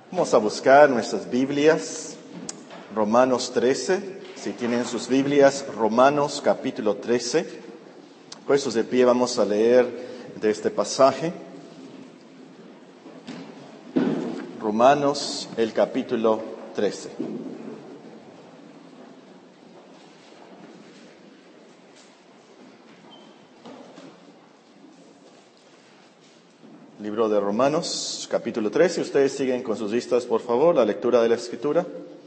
Vamos a buscar nuestras Biblias, Romanos 13, si tienen sus Biblias, Romanos capítulo 13. Puestos de pie vamos a leer de este pasaje. Romanos, el capítulo 13. Libro de Romanos, capítulo 13. Ustedes siguen con sus listas, por favor, la lectura de la Escritura.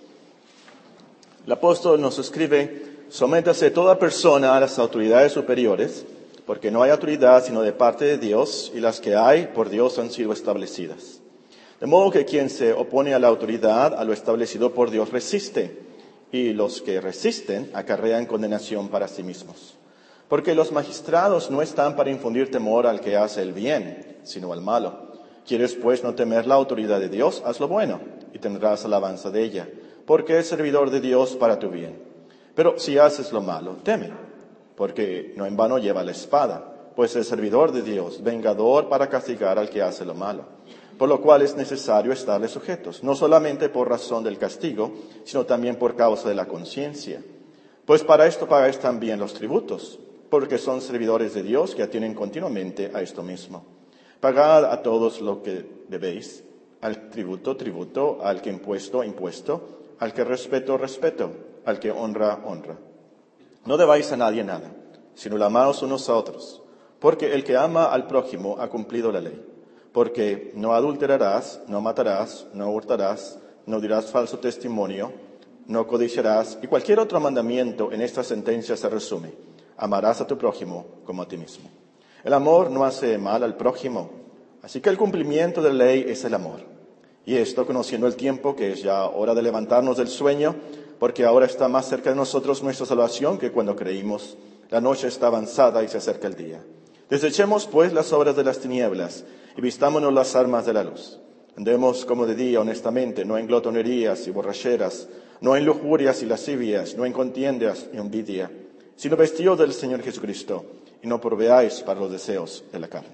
El apóstol nos escribe: sométase toda persona a las autoridades superiores, porque no hay autoridad sino de parte de Dios, y las que hay por Dios han sido establecidas. De modo que quien se opone a la autoridad, a lo establecido por Dios, resiste, y los que resisten acarrean condenación para sí mismos. Porque los magistrados no están para infundir temor al que hace el bien, sino al malo. ¿Quieres pues no temer la autoridad de Dios? Haz lo bueno, y tendrás alabanza de ella, porque es servidor de Dios para tu bien. Pero si haces lo malo, teme, porque no en vano lleva la espada, pues es servidor de Dios, vengador para castigar al que hace lo malo. Por lo cual es necesario estarle sujetos, no solamente por razón del castigo, sino también por causa de la conciencia. Pues para esto pagáis también los tributos, porque son servidores de Dios que atienden continuamente a esto mismo. Pagad a todos lo que debéis, al tributo, tributo, al que impuesto, impuesto, al que respeto, respeto, al que honra, honra. No debáis a nadie nada, sino amaos unos a otros, porque el que ama al prójimo ha cumplido la ley. Porque no adulterarás, no matarás, no hurtarás, no dirás falso testimonio, no codiciarás, y cualquier otro mandamiento en esta sentencia se resume: amarás a tu prójimo como a ti mismo. El amor no hace mal al prójimo, así que el cumplimiento de la ley es el amor. Y esto conociendo el tiempo, que es ya hora de levantarnos del sueño, porque ahora está más cerca de nosotros nuestra salvación que cuando creímos. La noche está avanzada y se acerca el día. Desechemos pues las obras de las tinieblas y vistámonos las armas de la luz. Andemos como de día honestamente, no en glotonerías y borracheras, no en lujurias y lascivias, no en contiendas y envidia, sino vestidos del Señor Jesucristo, y no proveáis para los deseos de la carne.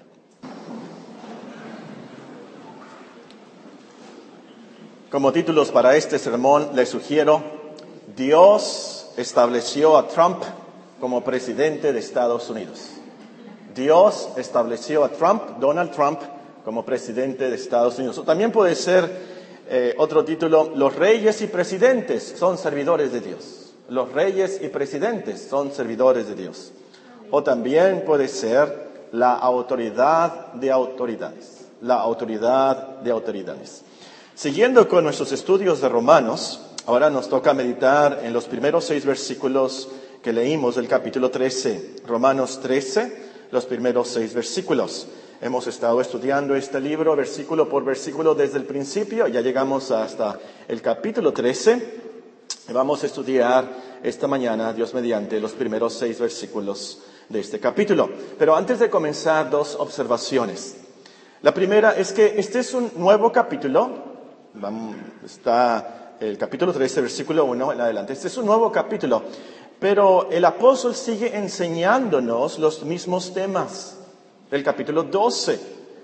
Como títulos para este sermón les sugiero: Dios estableció a Trump como presidente de Estados Unidos. Dios estableció a Donald Trump, como presidente de Estados Unidos. O también puede ser otro título: los reyes y presidentes son servidores de Dios. Los reyes y presidentes son servidores de Dios. O también puede ser la autoridad de autoridades. La autoridad de autoridades. Siguiendo con nuestros estudios de Romanos, ahora nos toca meditar en los primeros 6 versículos que leímos del capítulo 13. Romanos 13, los primeros 6 versículos. Hemos estado estudiando este libro versículo por versículo desde el principio. Ya llegamos hasta el capítulo 13. Vamos a estudiar esta mañana, Dios mediante, los primeros 6 versículos de este capítulo. Pero antes de comenzar, 2 observaciones. La primera es que este es un nuevo capítulo. Está el capítulo 13, versículo 1 en adelante. Este es un nuevo capítulo, pero el apóstol sigue enseñándonos los mismos temas del capítulo 12.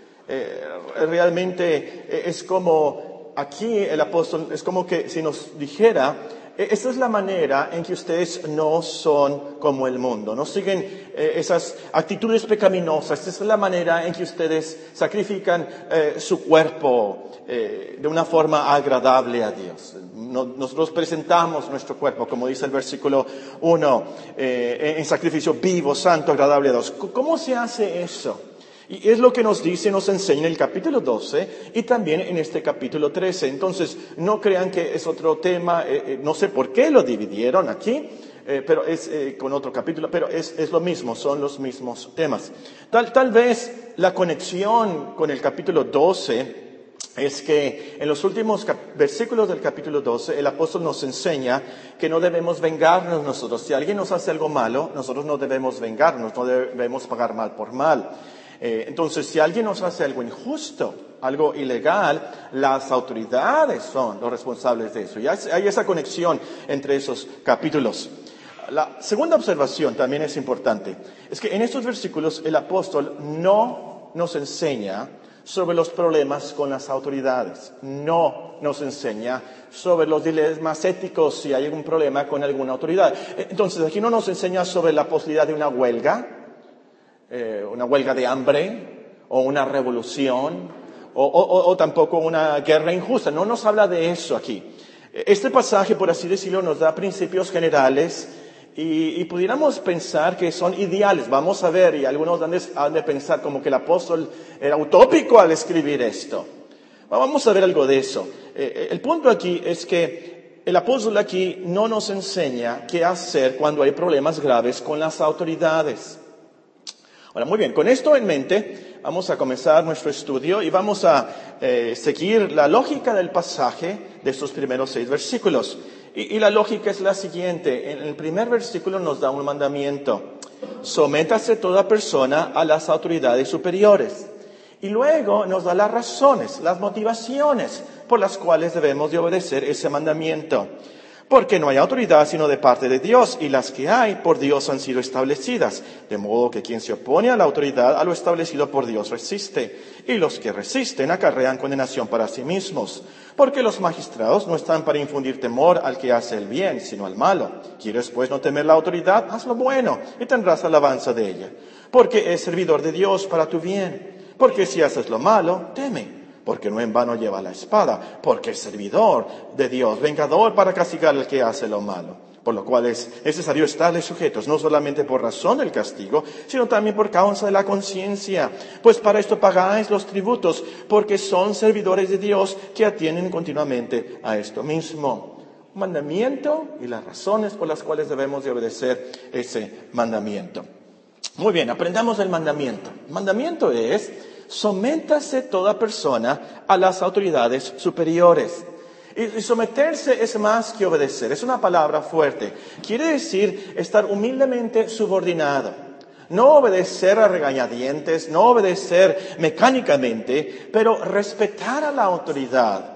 Realmente es como, aquí el apóstol es como que si nos dijera: esta es la manera en que ustedes no son como el mundo, no siguen esas actitudes pecaminosas. Esta es la manera en que ustedes sacrifican su cuerpo de una forma agradable a Dios. Nosotros presentamos nuestro cuerpo, como dice el versículo 1, en sacrificio vivo, santo, agradable a Dios. ¿Cómo se hace eso? Y es lo que nos dice, nos enseña en el capítulo 12 y también en este capítulo 13. Entonces, no crean que es otro tema, no sé por qué lo dividieron aquí, pero es con otro capítulo, pero es lo mismo, son los mismos temas. Tal vez la conexión con el capítulo 12 es que en los últimos versículos del capítulo 12 el apóstol nos enseña que no debemos vengarnos nosotros. Si alguien nos hace algo malo, nosotros no debemos vengarnos, no debemos pagar mal por mal. Entonces, si alguien nos hace algo injusto, algo ilegal, las autoridades son los responsables de eso. Y hay esa conexión entre esos capítulos. La segunda observación también es importante. Es que en estos versículos el apóstol no nos enseña sobre los problemas con las autoridades. No nos enseña sobre los dilemas éticos si hay algún problema con alguna autoridad. Entonces, aquí no nos enseña sobre la posibilidad de una huelga de hambre, o una revolución, o tampoco una guerra injusta. No nos habla de eso aquí. Este pasaje, por así decirlo, nos da principios generales y pudiéramos pensar que son ideales. Vamos a ver, y algunos han de pensar como que el apóstol era utópico al escribir esto. Vamos a ver algo de eso. El punto aquí es que el apóstol aquí no nos enseña qué hacer cuando hay problemas graves con las autoridades. Ahora, muy bien, con esto en mente, vamos a comenzar nuestro estudio y vamos a seguir la lógica del pasaje de estos primeros 6 versículos. Y la lógica es la siguiente. En el primer versículo nos da un mandamiento. Sométase toda persona a las autoridades superiores. Y luego nos da las razones, las motivaciones por las cuales debemos de obedecer ese mandamiento. Porque no hay autoridad sino de parte de Dios, y las que hay por Dios han sido establecidas. De modo que quien se opone a la autoridad, a lo establecido por Dios resiste. Y los que resisten acarrean condenación para sí mismos. Porque los magistrados no están para infundir temor al que hace el bien, sino al malo. ¿Quieres pues no temer la autoridad? Haz lo bueno, y tendrás alabanza de ella. Porque es servidor de Dios para tu bien. Porque si haces lo malo, teme. Porque no en vano lleva la espada, porque es servidor de Dios, vengador para castigar al que hace lo malo. Por lo cual es necesario estarles sujetos, no solamente por razón del castigo, sino también por causa de la conciencia. Pues para esto pagáis los tributos, porque son servidores de Dios que atienden continuamente a esto mismo. Mandamiento y las razones por las cuales debemos de obedecer ese mandamiento. Muy bien, aprendamos el mandamiento. El mandamiento es: sométase toda persona a las autoridades superiores. Y someterse es más que obedecer, es una palabra fuerte. Quiere decir estar humildemente subordinado. No obedecer a regañadientes, no obedecer mecánicamente, pero respetar a la autoridad.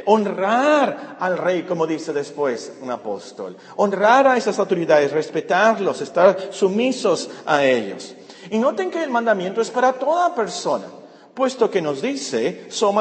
Honrar al rey, como dice después un apóstol. Honrar a esas autoridades, respetarlos, estar sumisos a ellos. Y noten que el mandamiento es para toda persona, puesto que nos dice,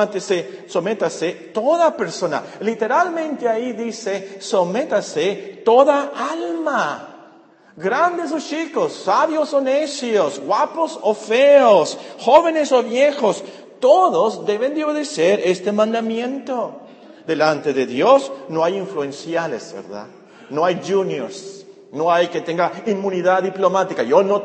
sométase toda persona. Literalmente ahí dice, sométase toda alma. Grandes o chicos, sabios o necios, guapos o feos, jóvenes o viejos, todos deben de obedecer este mandamiento. Delante de Dios no hay influenciales, ¿verdad? No hay juniors, no hay que tenga inmunidad diplomática.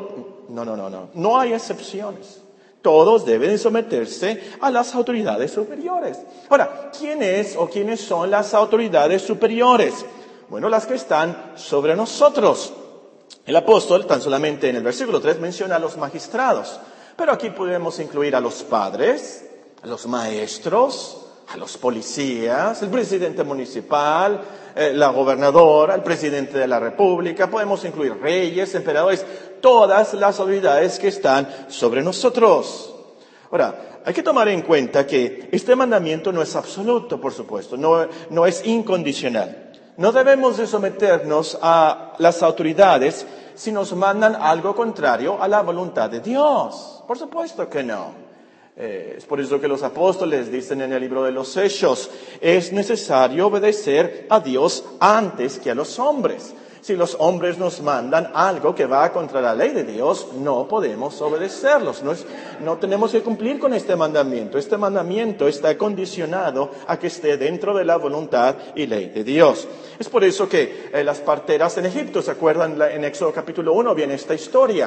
No hay excepciones. Todos deben someterse a las autoridades superiores. Ahora, ¿quiénes son las autoridades superiores? Bueno, las que están sobre nosotros. El apóstol, tan solamente en el versículo 3, menciona a los magistrados. Pero aquí podemos incluir a los padres, a los maestros, a los policías, el presidente municipal, la gobernadora, el presidente de la república. Podemos incluir reyes, emperadores, todas las autoridades que están sobre nosotros. Ahora, hay que tomar en cuenta que este mandamiento no es absoluto, por supuesto, no es incondicional. No debemos de someternos a las autoridades si nos mandan algo contrario a la voluntad de Dios. Por supuesto que no. Es por eso que los apóstoles dicen en el libro de los Hechos, es necesario obedecer a Dios antes que a los hombres. Si los hombres nos mandan algo que va contra la ley de Dios, no podemos obedecerlos. No tenemos que cumplir con este mandamiento. Este mandamiento está condicionado a que esté dentro de la voluntad y ley de Dios. Es por eso que las parteras en Egipto, ¿se acuerdan? En Éxodo capítulo 1 viene esta historia.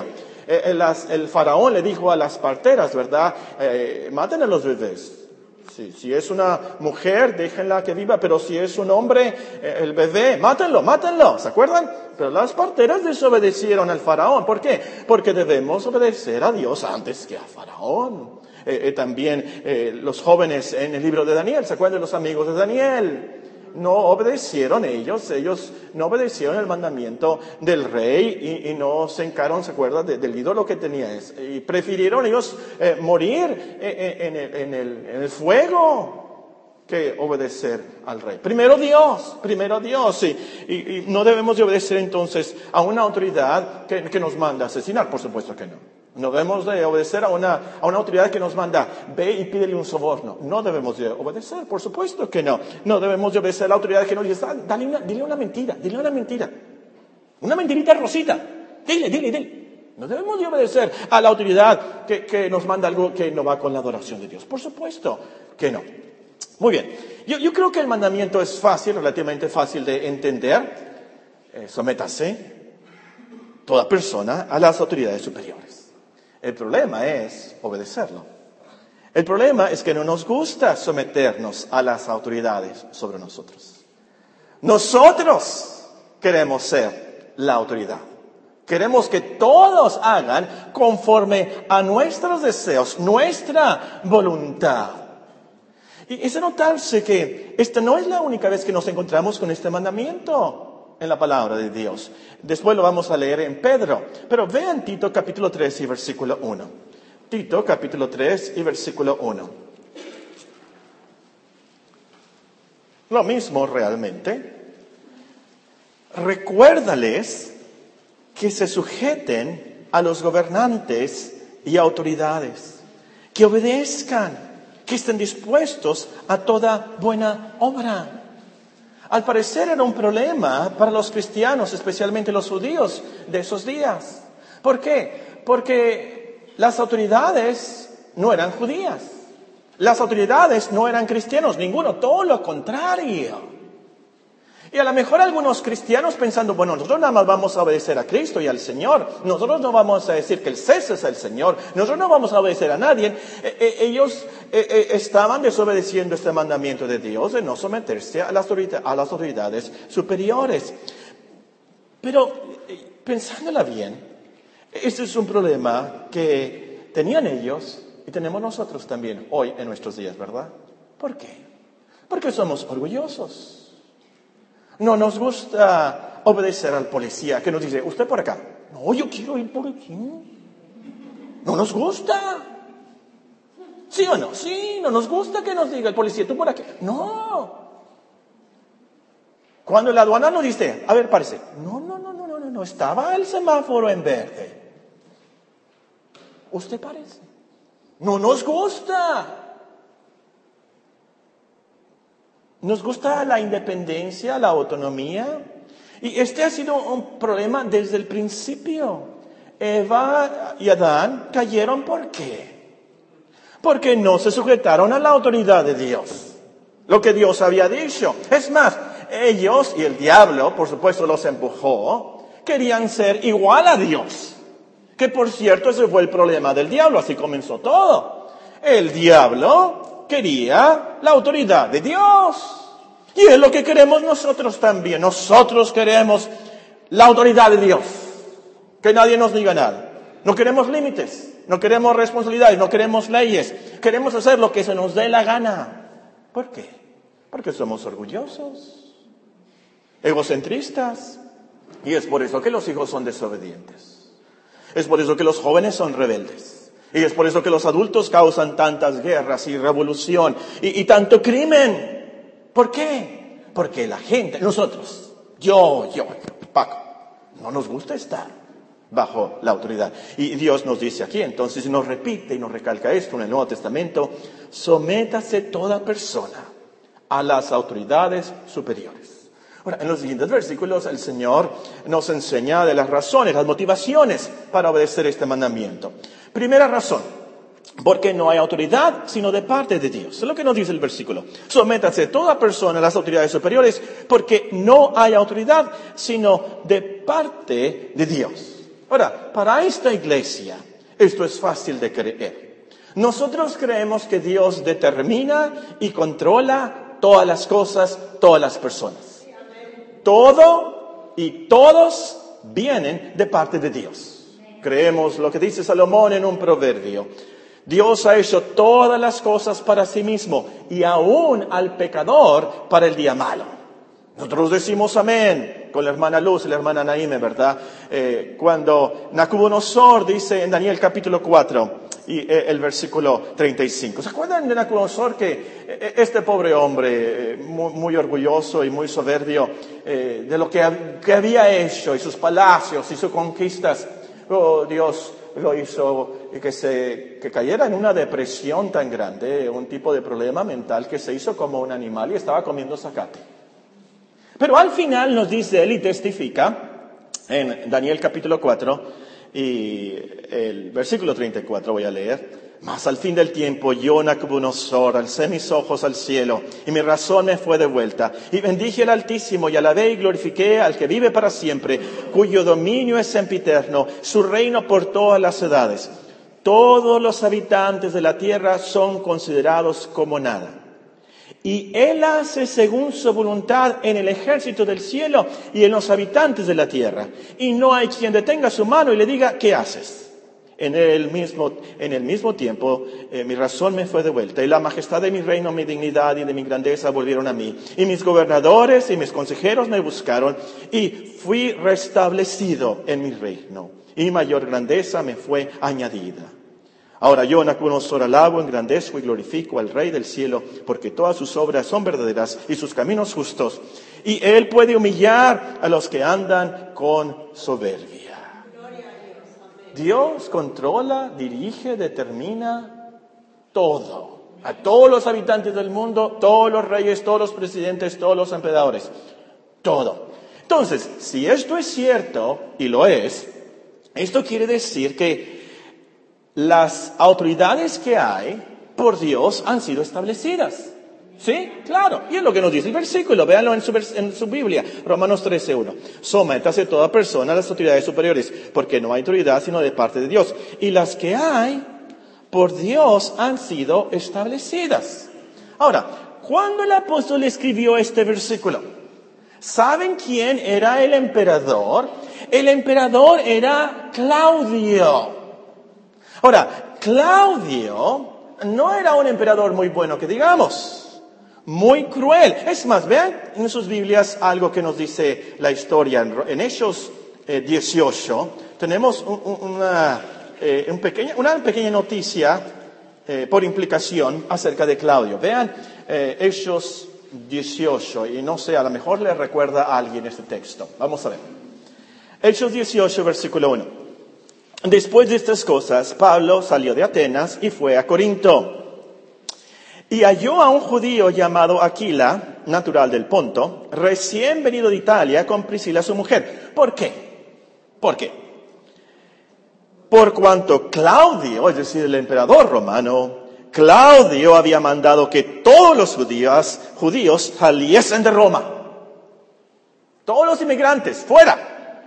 El faraón le dijo a las parteras, ¿verdad? Maten a los bebés. Si es una mujer, déjenla que viva, pero si es un hombre, el bebé, mátenlo, ¿se acuerdan? Pero las parteras desobedecieron al faraón. ¿Por qué? Porque debemos obedecer a Dios antes que a faraón. También los jóvenes en el libro de Daniel, ¿se acuerdan de los amigos de Daniel? No obedecieron ellos no obedecieron el mandamiento del rey y no se encaron, ¿se acuerdan? Del ídolo que tenía y prefirieron ellos morir en el fuego que obedecer al rey. Primero Dios, y no debemos de obedecer entonces a una autoridad que nos manda a asesinar, por supuesto que no. No debemos de obedecer a una autoridad que nos manda, ve y pídele un soborno. No debemos de obedecer, por supuesto que no. No debemos de obedecer a la autoridad que nos dice, dile una mentira. Una mentirita rosita. Dile. No debemos de obedecer a la autoridad que nos manda algo que no va con la adoración de Dios. Por supuesto que no. Muy bien. Yo creo que el mandamiento es fácil, relativamente fácil de entender. Sométase toda persona a las autoridades superiores. El problema es obedecerlo. El problema es que no nos gusta someternos a las autoridades sobre nosotros. Nosotros queremos ser la autoridad. Queremos que todos hagan conforme a nuestros deseos, nuestra voluntad. Y es de notarse que esta no es la única vez que nos encontramos con este mandamiento en la palabra de Dios. Después lo vamos a leer en Pedro. Pero vean Tito capítulo 3 y versículo 1. Tito capítulo 3 y versículo 1. Lo mismo realmente. Recuérdales que se sujeten a los gobernantes y autoridades, que obedezcan, que estén dispuestos a toda buena obra. Al parecer era un problema para los cristianos, especialmente los judíos de esos días. ¿Por qué? Porque las autoridades no eran judías. Las autoridades no eran cristianos, ninguno, todo lo contrario. Y a lo mejor algunos cristianos pensando, bueno, nosotros nada más vamos a obedecer a Cristo y al Señor. Nosotros no vamos a decir que el César es el Señor. Nosotros no vamos a obedecer a nadie. Ellos estaban desobedeciendo este mandamiento de Dios de no someterse a las autoridades superiores. Pero, pensándola bien, este es un problema que tenían ellos y tenemos nosotros también hoy en nuestros días, ¿verdad? ¿Por qué? Porque somos orgullosos. No nos gusta obedecer al policía que nos dice, usted por acá. No, yo quiero ir por aquí. No nos gusta. ¿Sí o no? Sí, no nos gusta que nos diga el policía, tú por aquí. No. Cuando la aduana nos dice, a ver, párese. No, estaba el semáforo en verde. Usted parece. No nos gusta. Nos gusta la independencia, la autonomía. Y este ha sido un problema desde el principio. Eva y Adán cayeron, ¿por qué? Porque no se sujetaron a la autoridad de Dios. Lo que Dios había dicho. Es más, ellos y el diablo, por supuesto, los empujó, querían ser igual a Dios. Que por cierto, ese fue el problema del diablo, así comenzó todo. El diablo quería la autoridad de Dios. Y es lo que queremos nosotros también. Nosotros queremos la autoridad de Dios. Que nadie nos diga nada. No queremos límites, no queremos responsabilidades, no queremos leyes. Queremos hacer lo que se nos dé la gana. ¿Por qué? Porque somos orgullosos, egocentristas. Y es por eso que los hijos son desobedientes. Es por eso que los jóvenes son rebeldes. Y es por eso que los adultos causan tantas guerras y revolución y tanto crimen. ¿Por qué? Porque la gente, nosotros, yo, Paco, no nos gusta estar bajo la autoridad. Y Dios nos dice aquí, entonces, y nos repite y nos recalca esto en el Nuevo Testamento, sométase toda persona a las autoridades superiores. Ahora, en los siguientes versículos el Señor nos enseña de las razones, las motivaciones para obedecer este mandamiento. Primera razón, porque no hay autoridad sino de parte de Dios. Es lo que nos dice el versículo. Sométase toda persona a las autoridades superiores porque no hay autoridad sino de parte de Dios. Ahora, para esta iglesia, esto es fácil de creer. Nosotros creemos que Dios determina y controla todas las cosas, todas las personas. Todo y todos vienen de parte de Dios. Creemos lo que dice Salomón en un proverbio. Dios ha hecho todas las cosas para sí mismo y aún al pecador para el día malo. Nosotros decimos amén con la hermana Luz y la hermana Naime, ¿verdad? Cuando Nabucodonosor dice en Daniel capítulo 4 y el versículo 35. ¿Se acuerdan de Nabucodonosor que este pobre hombre muy orgulloso y muy soberbio de lo que había hecho y sus palacios y sus conquistas? Oh, Dios lo hizo que cayera en una depresión tan grande, un tipo de problema mental, que se hizo como un animal y estaba comiendo zacate. Pero al final nos dice él y testifica en Daniel capítulo 4 y el versículo 34 voy a leer. Mas al fin del tiempo, yo, Nabucodonosor, alcé mis ojos al cielo, y mi razón me fue devuelta. Y bendije al Altísimo, y alabé y glorifiqué al que vive para siempre, cuyo dominio es sempiterno, su reino por todas las edades. Todos los habitantes de la tierra son considerados como nada. Y Él hace según su voluntad en el ejército del cielo y en los habitantes de la tierra. Y no hay quien detenga su mano y le diga, ¿qué haces? En el mismo tiempo, mi razón me fue devuelta, y la majestad de mi reino, mi dignidad y de mi grandeza volvieron a mí. Y mis gobernadores y mis consejeros me buscaron, y fui restablecido en mi reino, y mayor grandeza me fue añadida. Ahora yo, Nabucodonosor, alabo, engrandezco y glorifico al Rey del cielo, porque todas sus obras son verdaderas y sus caminos justos, y Él puede humillar a los que andan con soberbia. Dios controla, dirige, determina todo. A todos los habitantes del mundo, todos los reyes, todos los presidentes, todos los emperadores. Todo. Entonces, si esto es cierto, y lo es, esto quiere decir que las autoridades que hay por Dios han sido establecidas. ¿Sí? Claro. Y es lo que nos dice el versículo. Véanlo en su Biblia. Romanos 13:1. Sométase toda persona a las autoridades superiores, porque no hay autoridad sino de parte de Dios. Y las que hay por Dios han sido establecidas. Ahora, ¿cuándo el apóstol escribió este versículo? ¿Saben quién era el emperador? El emperador era Claudio. Ahora, Claudio no era un emperador muy bueno, que digamos. Muy cruel. Es más, vean en sus Biblias algo que nos dice la historia. En Hechos 18 tenemos una pequeña noticia por implicación acerca de Claudio. Vean Hechos 18, y no sé, a lo mejor le recuerda a alguien este texto. Vamos a ver. Hechos 18, versículo 1. Después de estas cosas, Pablo salió de Atenas y fue a Corinto. Y halló a un judío llamado Aquila, natural del Ponto, recién venido de Italia con Priscila su mujer. ¿Por qué? ¿Por qué? Por cuanto Claudio, es decir, el emperador romano, Claudio había mandado que todos los judíos saliesen de Roma. Todos los inmigrantes, fuera.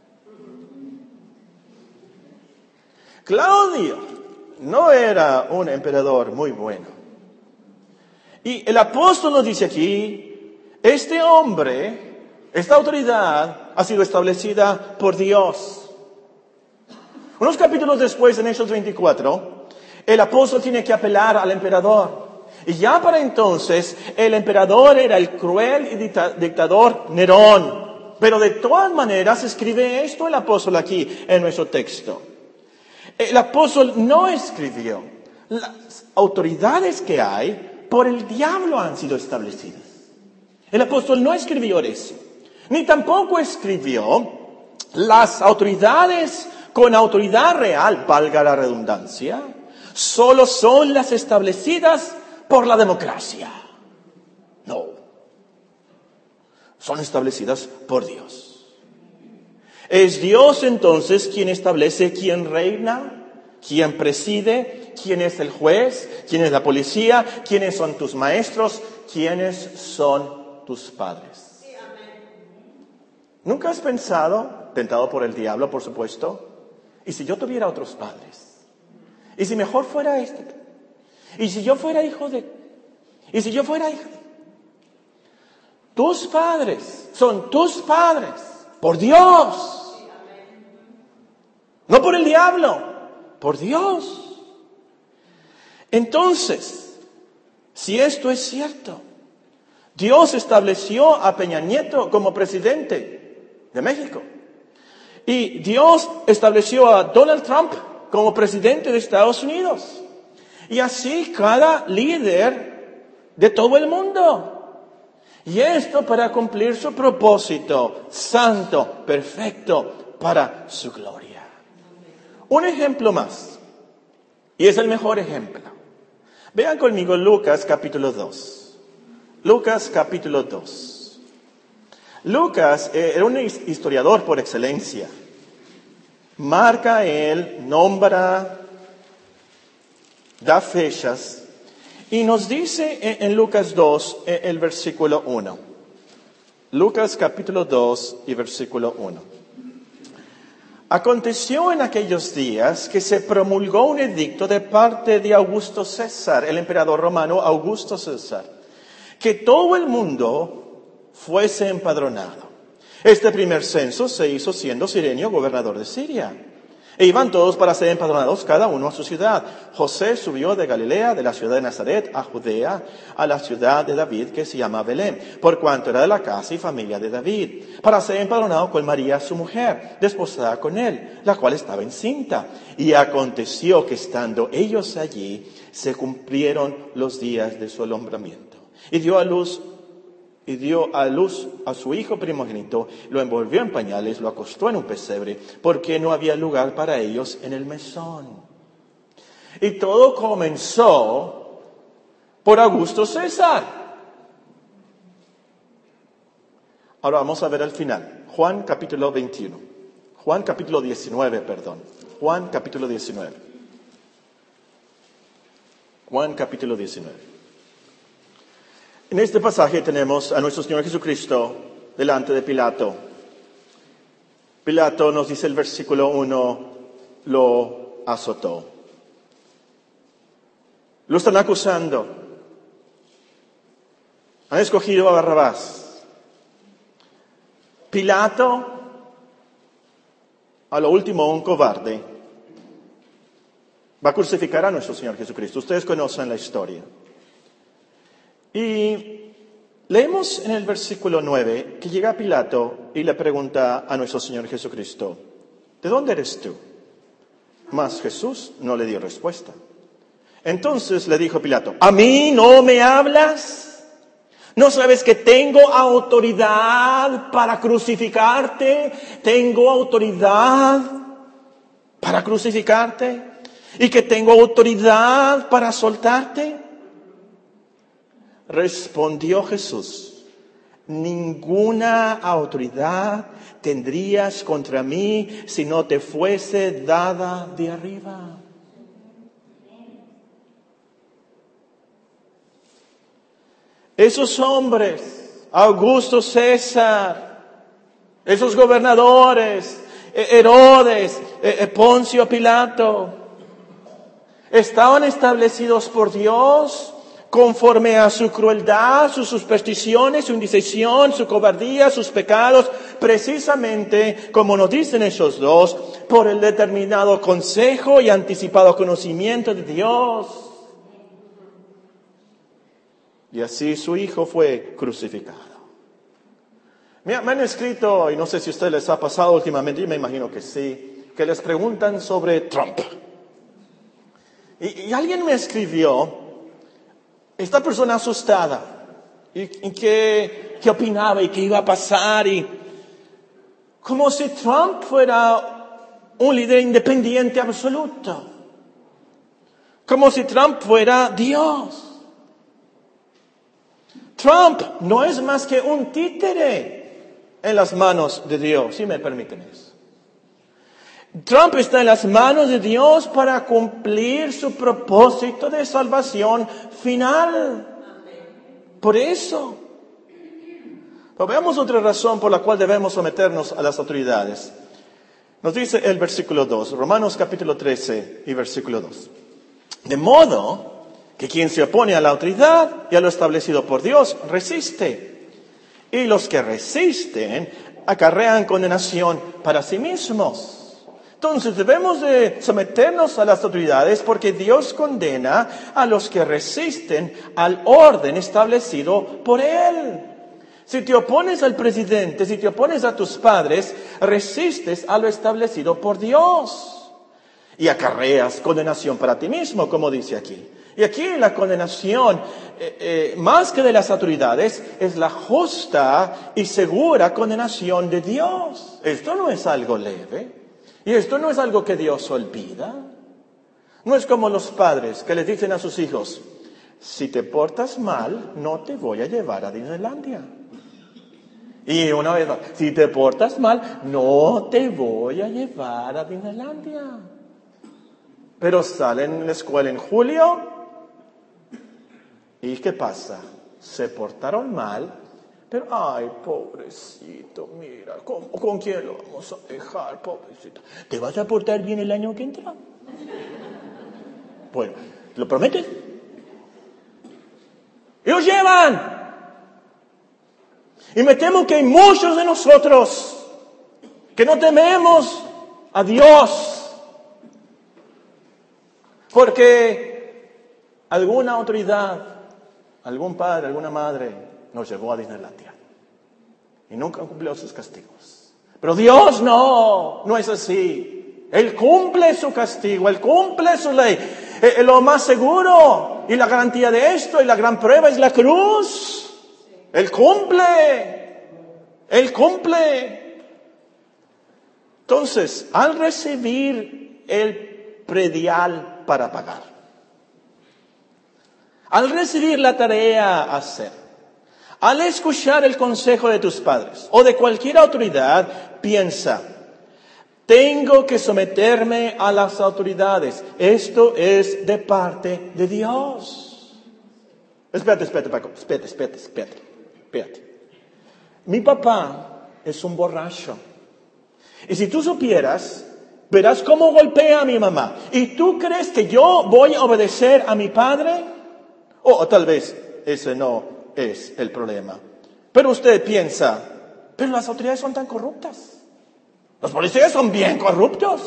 Claudio no era un emperador muy bueno. Y el apóstol nos dice aquí, este hombre, esta autoridad ha sido establecida por Dios. Unos capítulos después, en Hechos 24, el apóstol tiene que apelar al emperador. Y ya para entonces, el emperador era el cruel y dictador Nerón. Pero de todas maneras, escribe esto el apóstol aquí en nuestro texto. El apóstol no escribió. Las autoridades que hay por el diablo han sido establecidas. El apóstol no escribió eso. Ni tampoco escribió las autoridades con autoridad real, valga la redundancia, solo son las establecidas por la democracia. No. Son establecidas por Dios. Es Dios entonces quien establece quién reina, quién preside, quién es el juez, quién es la policía, quiénes son tus maestros, quiénes son tus padres. Sí, amén. ¿Nunca has pensado, tentado por el diablo, por supuesto, y si yo tuviera otros padres? ¿Y si mejor fuera este? ¿Y si yo fuera hijo de? ¿Y si yo fuera hija de? Tus padres son tus padres por Dios. Sí, amén. No por el diablo, por Dios. Entonces, si esto es cierto, Dios estableció a Peña Nieto como presidente de México. Y Dios estableció a Donald Trump como presidente de Estados Unidos. Y así cada líder de todo el mundo. Y esto para cumplir su propósito santo, perfecto, para su gloria. Un ejemplo más, y es el mejor ejemplo. Vean conmigo Lucas capítulo 2. Lucas capítulo 2. Lucas era un historiador por excelencia. Marca él, nombra, da fechas y nos dice en Lucas 2, el versículo 1. Lucas capítulo 2 y versículo 1. Aconteció en aquellos días que se promulgó un edicto de parte de Augusto César, el emperador romano Augusto César, que todo el mundo fuese empadronado. Este primer censo se hizo siendo Cirenio gobernador de Siria. E iban todos para ser empadronados, cada uno a su ciudad. José subió de Galilea, de la ciudad de Nazaret, a Judea, a la ciudad de David, que se llama Belén, por cuanto era de la casa y familia de David, para ser empadronado con María, su mujer, desposada con él, la cual estaba encinta. Y aconteció que estando ellos allí, se cumplieron los días de su alumbramiento. Y dio a luz a su hijo primogénito, lo envolvió en pañales, lo acostó en un pesebre, porque no había lugar para ellos en el mesón. Y todo comenzó por Augusto César. Ahora vamos a ver al final. Juan capítulo 19. Juan capítulo 19. Juan capítulo 19. En este pasaje tenemos a nuestro Señor Jesucristo delante de Pilato. Pilato, nos dice el versículo 1, lo azotó. Lo están acusando. Han escogido a Barrabás. Pilato, a lo último un cobarde, va a crucificar a nuestro Señor Jesucristo. Ustedes conocen la historia. Y leemos en el versículo 9 que llega Pilato y le pregunta a nuestro Señor Jesucristo, ¿de dónde eres tú? Mas Jesús no le dio respuesta. Entonces le dijo Pilato, ¿a mí no me hablas? ¿No sabes que tengo autoridad para crucificarte? ¿Tengo autoridad para crucificarte? ¿Y que tengo autoridad para soltarte? Respondió Jesús, ninguna autoridad tendrías contra mí si no te fuese dada de arriba. Esos hombres, Augusto César, esos gobernadores, Herodes, Poncio Pilato, estaban establecidos por Dios conforme a su crueldad, sus supersticiones, su indecisión, su cobardía, sus pecados, precisamente como nos dicen esos dos, por el determinado consejo y anticipado conocimiento de Dios. Y así su hijo fue crucificado. Me han escrito, y no sé si a ustedes les ha pasado últimamente, y me imagino que sí, que les preguntan sobre Trump. Y alguien me escribió, esta persona asustada, y qué opinaba y qué iba a pasar, y como si Trump fuera un líder independiente absoluto, como si Trump fuera Dios. Trump no es más que un títere en las manos de Dios, si me permiten eso. Trump está en las manos de Dios para cumplir su propósito de salvación final. Por eso. Pero veamos otra razón por la cual debemos someternos a las autoridades. Nos dice el versículo 2, Romanos capítulo 13 y versículo 2. De modo que quien se opone a la autoridad y a lo establecido por Dios resiste. Y los que resisten acarrean condenación para sí mismos. Entonces debemos de someternos a las autoridades porque Dios condena a los que resisten al orden establecido por Él. Si te opones al presidente, si te opones a tus padres, resistes a lo establecido por Dios. Y acarreas condenación para ti mismo, como dice aquí. Y aquí la condenación, más que de las autoridades, es la justa y segura condenación de Dios. Esto no es algo leve. Y esto no es algo que Dios olvida. No es como los padres que les dicen a sus hijos, si te portas mal, no te voy a llevar a Disneylandia. Y una vez más, si te portas mal, no te voy a llevar a Disneylandia. Pero salen de la escuela en julio, ¿y qué pasa? Se portaron mal, pero ay, pobrecito, mira, ¿con quién lo vamos a dejar, pobrecito? ¿Te vas a portar bien el año que entra? Bueno, ¿lo prometes? Y los llevan. Y me temo que hay muchos de nosotros que no tememos a Dios porque alguna autoridad, algún padre, alguna madre nos llevó a Disneylandia y nunca cumplió sus castigos. Pero Dios no es así. Él cumple su castigo, Él cumple su ley. Lo más seguro y la garantía de esto y la gran prueba es la cruz. Él cumple. Entonces, al recibir el predial para pagar, al recibir la tarea a hacer, al escuchar el consejo de tus padres o de cualquier autoridad, piensa, tengo que someterme a las autoridades. Esto es de parte de Dios. Espérate, Paco. Espérate. Mi papá es un borracho. Y si tú supieras, verás cómo golpea a mi mamá. ¿Y tú crees que yo voy a obedecer a mi padre? O tal vez ese no es el problema. Pero usted piensa, pero las autoridades son tan corruptas. Los policías son bien corruptos.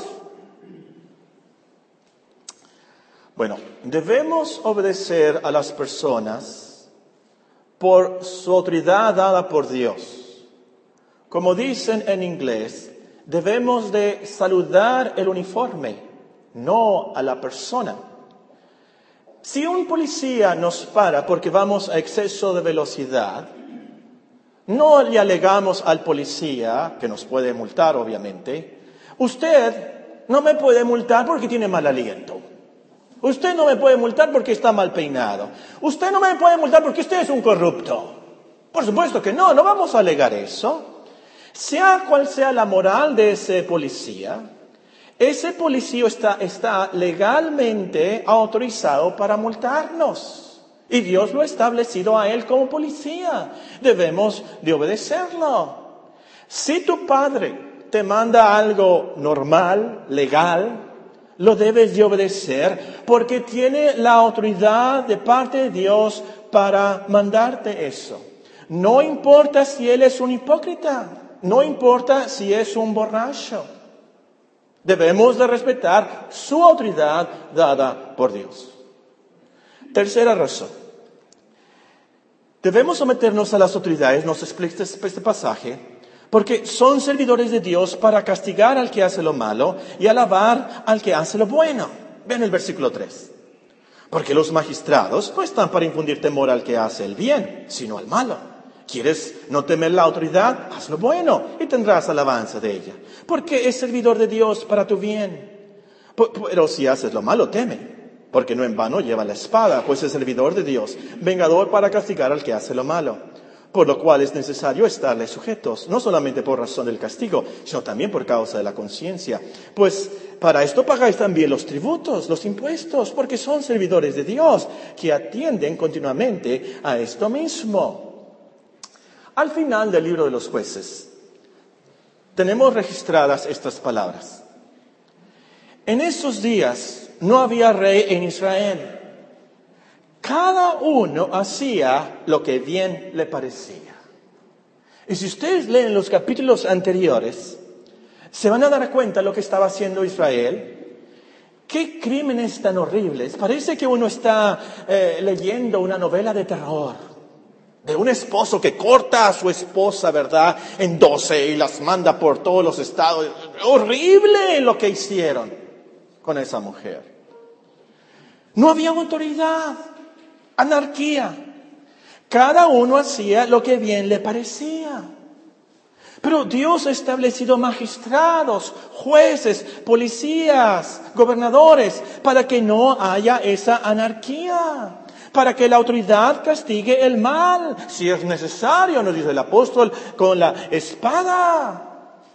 Bueno, debemos obedecer a las personas por su autoridad dada por Dios. Como dicen en inglés, debemos de saludar el uniforme, no a la persona. Si un policía nos para porque vamos a exceso de velocidad, no le alegamos al policía, que nos puede multar obviamente, usted no me puede multar porque tiene mal aliento. Usted no me puede multar porque está mal peinado. Usted no me puede multar porque usted es un corrupto. Por supuesto que no vamos a alegar eso. Sea cual sea la moral de ese policía está legalmente autorizado para multarnos. Y Dios lo ha establecido a él como policía. Debemos de obedecerlo. Si tu padre te manda algo normal, legal, lo debes de obedecer porque tiene la autoridad de parte de Dios para mandarte eso. No importa si él es un hipócrita, no importa si es un borracho. Debemos de respetar su autoridad dada por Dios. Tercera razón. Debemos someternos a las autoridades, nos explica este pasaje, porque son servidores de Dios para castigar al que hace lo malo y alabar al que hace lo bueno. Ven el versículo 3. Porque los magistrados no están para infundir temor al que hace el bien, sino al malo. ¿Quieres no temer la autoridad? Haz lo bueno y tendrás alabanza de ella. Porque es servidor de Dios para tu bien. Pero si haces lo malo, teme. Porque no en vano lleva la espada, pues es servidor de Dios, vengador para castigar al que hace lo malo. Por lo cual es necesario estarles sujetos, no solamente por razón del castigo, sino también por causa de la conciencia. Pues para esto pagáis también los tributos, los impuestos, porque son servidores de Dios, que atienden continuamente a esto mismo. Al final del libro de los Jueces, tenemos registradas estas palabras. En esos días no había rey en Israel. Cada uno hacía lo que bien le parecía. Y si ustedes leen los capítulos anteriores, se van a dar cuenta de lo que estaba haciendo Israel. ¡Qué crímenes tan horribles! Parece que uno está leyendo una novela de terror. De un esposo que corta a su esposa, ¿verdad?, en 12 y las manda por todos los estados. Horrible lo que hicieron con esa mujer. No había autoridad. Anarquía. Cada uno hacía lo que bien le parecía. Pero Dios ha establecido magistrados, jueces, policías, gobernadores, para que no haya esa anarquía, para que la autoridad castigue el mal, si es necesario, nos dice el apóstol, con la espada.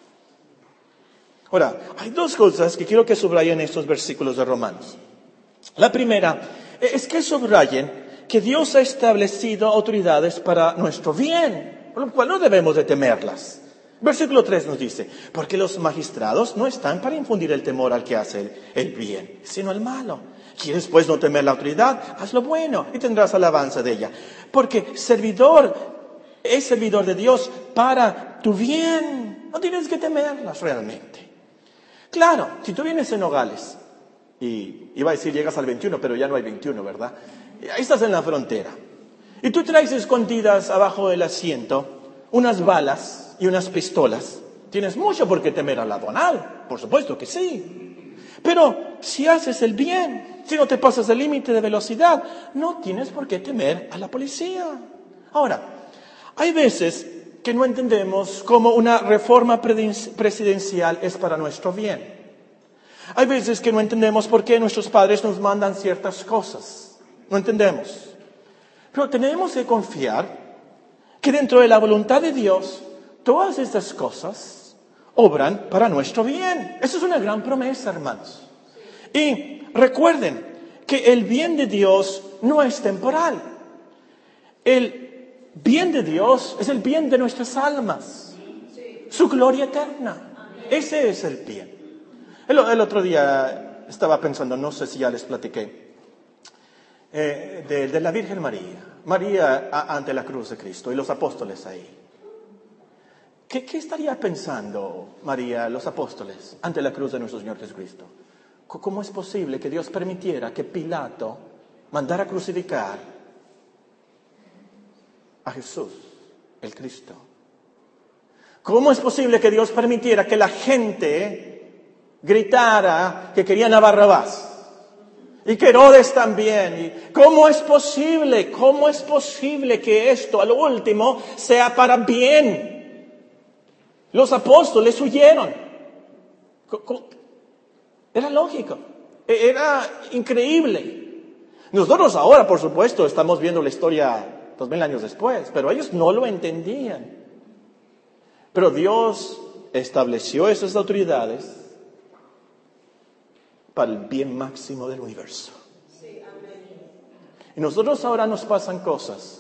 Ahora, hay dos cosas que quiero que subrayen estos versículos de Romanos. La primera es que subrayen que Dios ha establecido autoridades para nuestro bien, por lo cual no debemos de temerlas. Versículo 3 nos dice, porque los magistrados no están para infundir el temor al que hace el bien, sino el malo. ¿Quieres pues no temer la autoridad? Haz lo bueno y tendrás alabanza de ella. Porque es servidor de Dios para tu bien. No tienes que temerlas realmente. Claro, si tú vienes en Nogales, y iba a decir llegas al 21, pero ya no hay 21, ¿verdad? Ahí estás en la frontera. Y tú traes escondidas abajo del asiento unas balas y unas pistolas. Tienes mucho por qué temer al aduanal, por supuesto que sí. Pero si haces el bien, si no te pasas el límite de velocidad, no tienes por qué temer a la policía. Ahora, hay veces que no entendemos cómo una reforma presidencial es para nuestro bien. Hay veces que no entendemos por qué nuestros padres nos mandan ciertas cosas. No entendemos. Pero tenemos que confiar que dentro de la voluntad de Dios, todas estas cosas obran para nuestro bien. Esa es una gran promesa, hermanos. Y recuerden que el bien de Dios no es temporal. El bien de Dios es el bien de nuestras almas. Su gloria eterna. Ese es el bien. El otro día estaba pensando, no sé si ya les platiqué, de la Virgen María. María ante la cruz de Cristo y los apóstoles ahí. ¿Qué estaría pensando María, los apóstoles, ante la cruz de nuestro Señor Jesucristo? ¿Cómo es posible que Dios permitiera que Pilato mandara crucificar a Jesús, el Cristo? ¿Cómo es posible que Dios permitiera que la gente gritara que querían a Barrabás? Y que Herodes también. ¿Cómo es posible? ¿Cómo es posible que esto, al último, sea para bien? Los apóstoles huyeron. Era lógico. Era increíble. Nosotros ahora, por supuesto, estamos viendo la historia 2000 años después, pero ellos no lo entendían. Pero Dios estableció esas autoridades para el bien máximo del universo. Y nosotros ahora nos pasan cosas.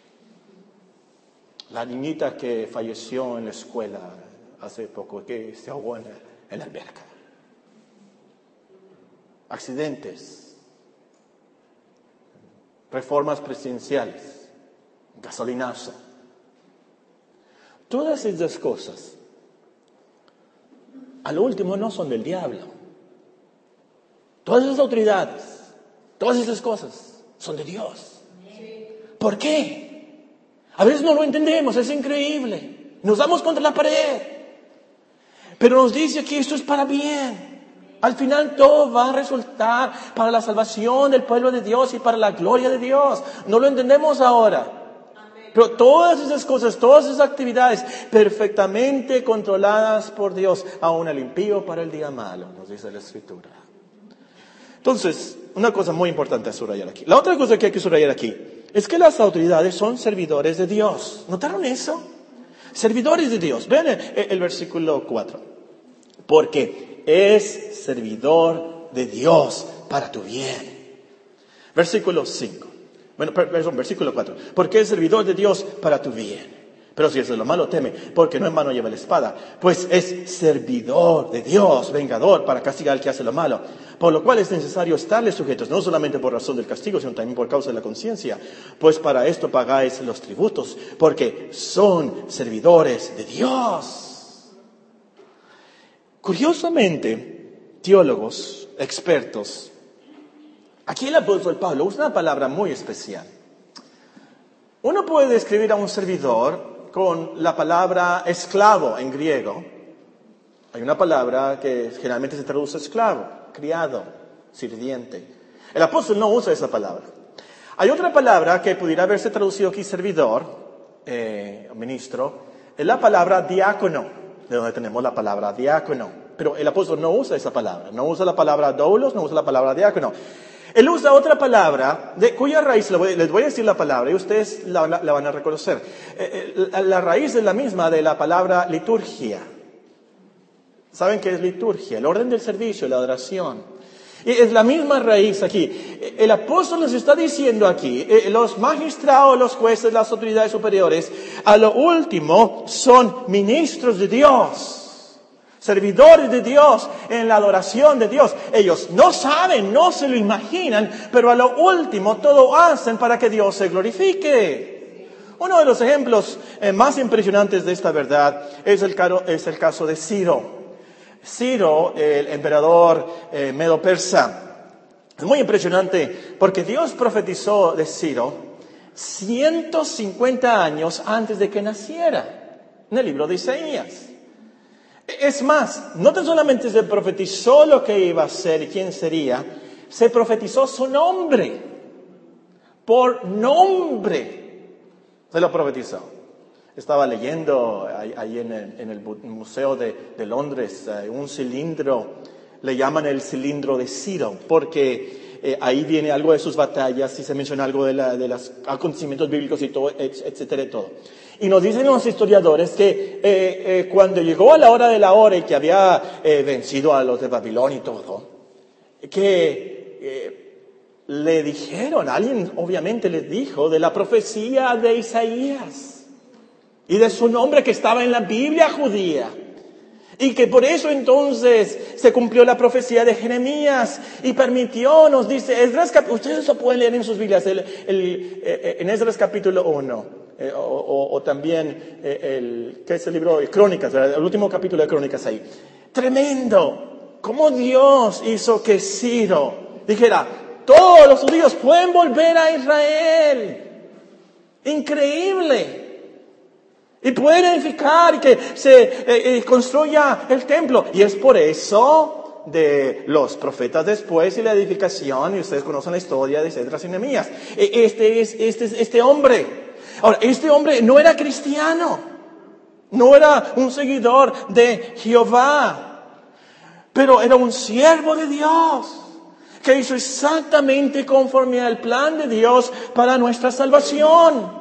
La niñita que falleció en la escuela hace poco, que se ahogó en la alberca. Accidentes. Reformas presidenciales. Gasolinazo. Todas esas cosas, al último, no son del diablo. Todas esas autoridades, todas esas cosas son de Dios. ¿Por qué? A veces no lo entendemos, es increíble. Nos damos contra la pared. Pero nos dice que esto es para bien. Al final todo va a resultar para la salvación del pueblo de Dios y para la gloria de Dios. No lo entendemos ahora. Pero todas esas cosas, todas esas actividades perfectamente controladas por Dios, aún el impío para el día malo, nos dice la Escritura. Entonces, una cosa muy importante a subrayar aquí. La otra cosa que hay que subrayar aquí es que las autoridades son servidores de Dios. ¿Notaron eso? Servidores de Dios. Vean el versículo 4. Porque es servidor de Dios para tu bien. Versículo 5. Versículo 4. Porque es servidor de Dios para tu bien. Pero si es de lo malo, teme, porque no en vano lleva la espada, pues es servidor de Dios, vengador, para castigar al que hace lo malo. Por lo cual es necesario estarles sujetos, no solamente por razón del castigo, sino también por causa de la conciencia. Pues para esto pagáis los tributos, porque son servidores de Dios. Curiosamente, teólogos, expertos, aquí el apóstol Pablo usa una palabra muy especial. Uno puede describir a un servidor con la palabra esclavo en griego. Hay una palabra que generalmente se traduce esclavo, criado, sirviente. El apóstol no usa esa palabra. Hay otra palabra que pudiera haberse traducido aquí servidor, ministro, es la palabra diácono, de donde tenemos la palabra diácono. Pero el apóstol no usa esa palabra, no usa la palabra doulos, no usa la palabra diácono. Él usa otra palabra, de cuya raíz, les voy a decir la palabra y ustedes la van a reconocer. La raíz es la misma de la palabra liturgia. ¿Saben qué es liturgia? El orden del servicio, la adoración. Y es la misma raíz aquí. El apóstol nos está diciendo aquí, los magistrados, los jueces, las autoridades superiores, a lo último son ministros de Dios. Servidores de Dios en la adoración de Dios. Ellos no saben, no se lo imaginan, pero a lo último todo hacen para que Dios se glorifique. Uno de los ejemplos más impresionantes de esta verdad es el caso de Ciro. Ciro, el emperador medo-persa. Es muy impresionante porque Dios profetizó de Ciro 150 años antes de que naciera, en el libro de Isaías. Es más, no tan solamente se profetizó lo que iba a ser y quién sería, se profetizó su nombre. Por nombre se lo profetizó. Estaba leyendo ahí en el Museo de Londres un cilindro, le llaman el cilindro de Ciro, porque ahí viene algo de sus batallas y se menciona algo de los acontecimientos bíblicos y todo, etcétera, y todo. Y nos dicen los historiadores que cuando llegó a la hora de la hora y que había vencido a los de Babilonia y todo, que le dijeron, alguien obviamente les dijo de la profecía de Isaías y de su nombre que estaba en la Biblia judía. Y que por eso entonces se cumplió la profecía de Jeremías y permitió, nos dice Esdras, ustedes lo pueden leer en sus Biblias, en Esdras capítulo 1, o también ¿qué es el libro de Crónicas? El último capítulo de Crónicas ahí. Tremendo, cómo Dios hizo que Ciro dijera, todos los judíos pueden volver a Israel. Increíble. Y pueden edificar y que se construya el templo. Y es por eso de los profetas después y la edificación, y ustedes conocen la historia de Esdras y Nehemías. Este hombre. Ahora, este hombre no era cristiano. No era un seguidor de Jehová. Pero era un siervo de Dios, que hizo exactamente conforme al plan de Dios para nuestra salvación.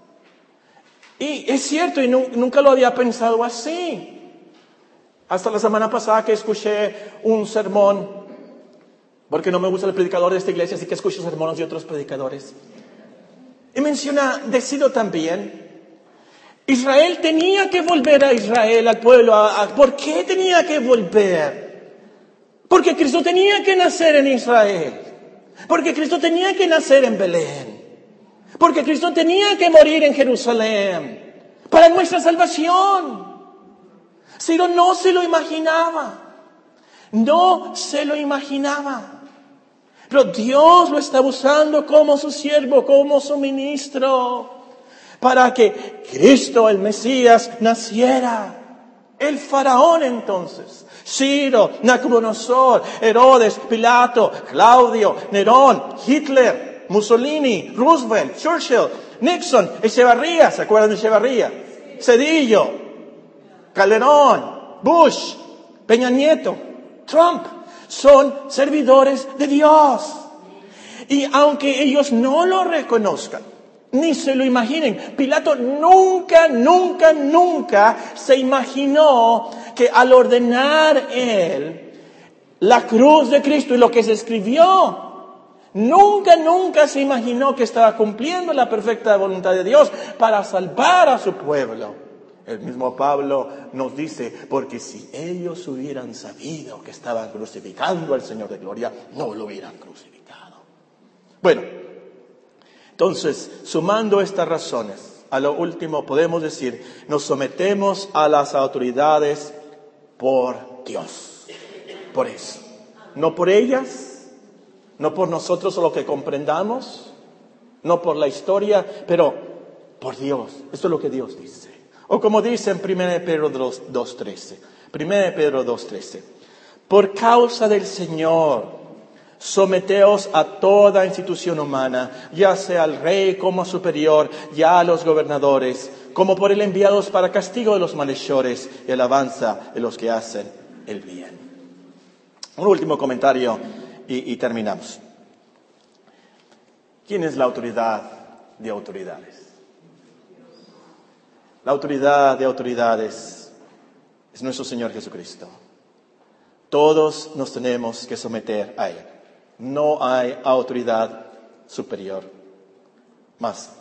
Y es cierto, y nunca lo había pensado así. Hasta la semana pasada que escuché un sermón, porque no me gusta el predicador de esta iglesia, así que escucho sermones de otros predicadores. Y menciona, decido también, Israel tenía que volver a Israel, al pueblo. ¿Por qué tenía que volver? Porque Cristo tenía que nacer en Israel. Porque Cristo tenía que nacer en Belén. Porque Cristo tenía que morir en Jerusalén para nuestra salvación. Ciro no se lo imaginaba. No se lo imaginaba. Pero Dios lo está usando como su siervo, como su ministro, para que Cristo, el Mesías, naciera. El faraón entonces, Ciro, Nabucodonosor, Herodes, Pilato, Claudio, Nerón, Hitler, Mussolini, Roosevelt, Churchill, Nixon, Echevarría, ¿se acuerdan de Echevarría? Cedillo, Calderón, Bush, Peña Nieto, Trump, son servidores de Dios. Y aunque ellos no lo reconozcan, ni se lo imaginen, Pilato nunca se imaginó que al ordenar él la cruz de Cristo y lo que se escribió, nunca se imaginó que estaba cumpliendo la perfecta voluntad de Dios para salvar a su pueblo. El mismo Pablo nos dice, porque si ellos hubieran sabido que estaban crucificando al Señor de gloria, no lo hubieran crucificado. Bueno, entonces, sumando estas razones, a lo último podemos decir, nos sometemos a las autoridades por Dios. Por eso. No por ellas, no por nosotros o lo que comprendamos, no por la historia, pero por Dios. Esto es lo que Dios dice. O como dice en 1 Pedro 2:13. 1 Pedro 2:13. Por causa del Señor, someteos a toda institución humana, ya sea al rey como superior, ya a los gobernadores, como por él enviados para castigo de los malhechores y alabanza de los que hacen el bien. Un último comentario y terminamos. ¿Quién es la autoridad de autoridades? La autoridad de autoridades es nuestro Señor Jesucristo. Todos nos tenemos que someter a Él. No hay autoridad superior más.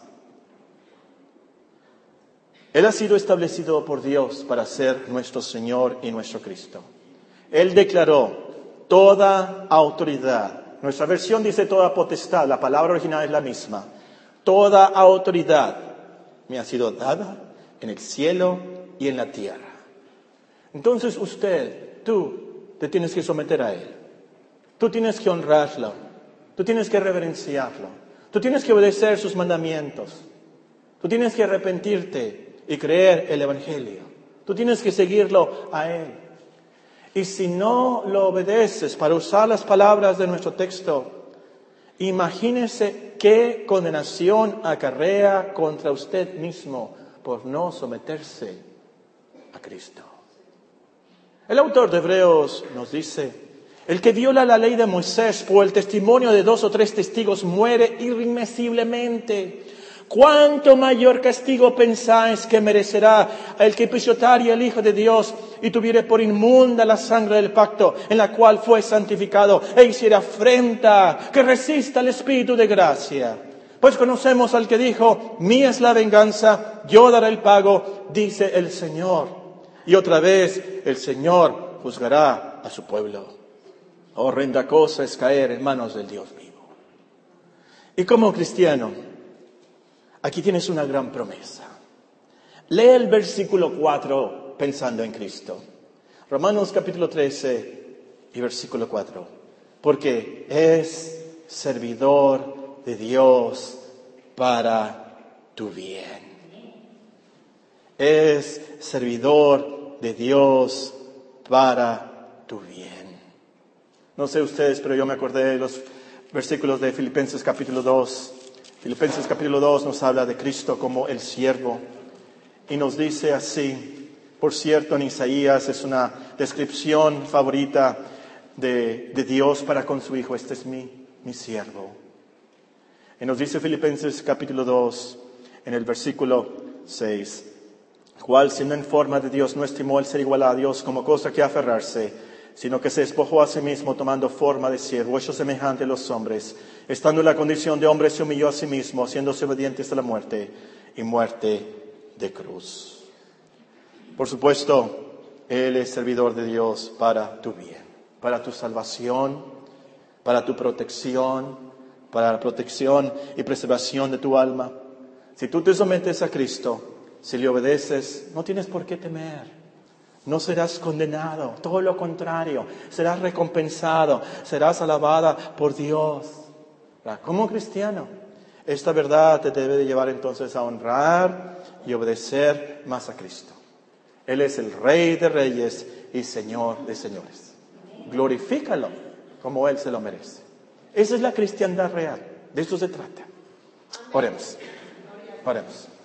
Él ha sido establecido por Dios para ser nuestro Señor y nuestro Cristo. Él declaró toda autoridad. Nuestra versión dice toda potestad. La palabra original es la misma. Toda autoridad me ha sido dada en el cielo y en la tierra. Entonces tú te tienes que someter a Él. Tú tienes que honrarlo. Tú tienes que reverenciarlo. Tú tienes que obedecer sus mandamientos. Tú tienes que arrepentirte y creer el Evangelio. Tú tienes que seguirlo a Él. Y si no lo obedeces, para usar las palabras de nuestro texto, imagínese qué condenación acarrea contra usted mismo por no someterse a Cristo. El autor de Hebreos nos dice: el que viola la ley de Moisés por el testimonio de 2 o 3 testigos muere irremisiblemente. ¿Cuánto mayor castigo pensáis que merecerá el que pisoteare al Hijo de Dios y tuviere por inmunda la sangre del pacto en la cual fue santificado e hiciera afrenta, que resista al Espíritu de gracia? Pues conocemos al que dijo: mía es la venganza, yo daré el pago, dice el Señor. Y otra vez el Señor juzgará a su pueblo. Horrenda cosa es caer en manos del Dios vivo. Y como cristiano, aquí tienes una gran promesa. Lee el versículo 4 pensando en Cristo. Romanos capítulo 13 y versículo 4. Porque es servidor de Dios para tu bien. Es servidor de Dios para tu bien. No sé ustedes, pero yo me acordé de los versículos de Filipenses capítulo 2. Filipenses capítulo 2 nos habla de Cristo como el siervo. Y nos dice así, por cierto, en Isaías es una descripción favorita de Dios para con su Hijo: este es mi siervo. Y nos dice Filipenses capítulo 2, en el versículo 6, cual siendo en forma de Dios no estimó el ser igual a Dios como cosa que aferrarse, sino que se despojó a sí mismo tomando forma de siervo, hecho semejante a los hombres. Estando en la condición de hombre se humilló a sí mismo, haciéndose obediente hasta la muerte y muerte de cruz. Por supuesto, Él es servidor de Dios para tu bien, para tu salvación, para tu protección, para la protección y preservación de tu alma. Si tú te sometes a Cristo, si le obedeces, no tienes por qué temer. No serás condenado, todo lo contrario, serás recompensado, serás alabada por Dios. Como cristiano, esta verdad te debe de llevar entonces a honrar y obedecer más a Cristo. Él es el Rey de reyes y Señor de señores. Glorifícalo como Él se lo merece. Esa es la cristiandad real, de esto se trata. Oremos.